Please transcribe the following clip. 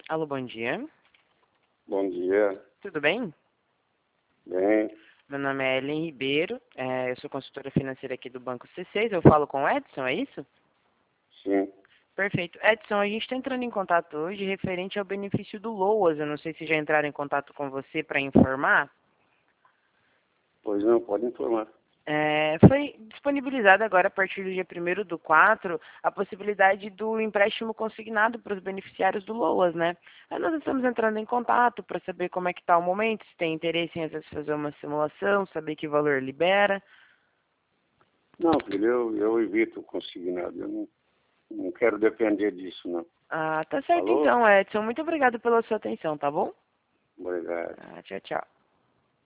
Alô, bom dia. Bom dia. Tudo bem? Bem, Meu nome é Ellen Ribeiro, eu sou consultora financeira aqui do Banco C6. Eu falo com o Edson, é isso? sim. Perfeito. Edson, a gente está entrando em contato hoje referente ao benefício do LOAS. Eu não sei se já entraram em contato com você para informar. Pois não, pode informar. Foi disponibilizada agora, a partir do dia 1º do 4, a possibilidade do empréstimo consignado para os beneficiários do LOAS, né? Aí nós estamos entrando em contato para saber como é que está o momento, se tem interesse em às vezes fazer uma simulação, saber que valor libera. Não, filho, eu evito o consignado. Eu não quero depender disso, não. Ah, tá certo Falou? então, Edson. Muito obrigado pela sua atenção, tá bom? Obrigado. Tchau, tchau.